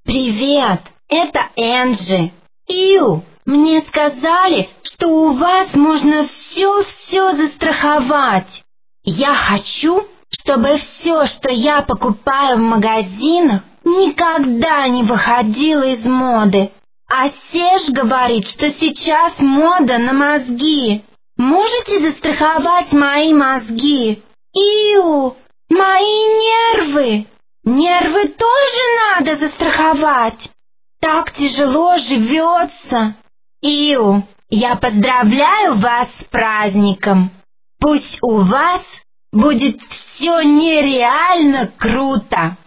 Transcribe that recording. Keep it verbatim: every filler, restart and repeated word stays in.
Привет, это Энджи. Ил, мне сказали, что у вас можно все-все застраховать. Я хочу, чтобы все, что я покупаю в магазинах, никогда не выходило из моды. А Серж говорит, что сейчас мода на мозги. Можете застраховать мои мозги? Иу, мои нервы. Нервы тоже надо застраховать. Так тяжело живется. Иу, я поздравляю вас с праздником. Пусть у вас будет все нереально круто.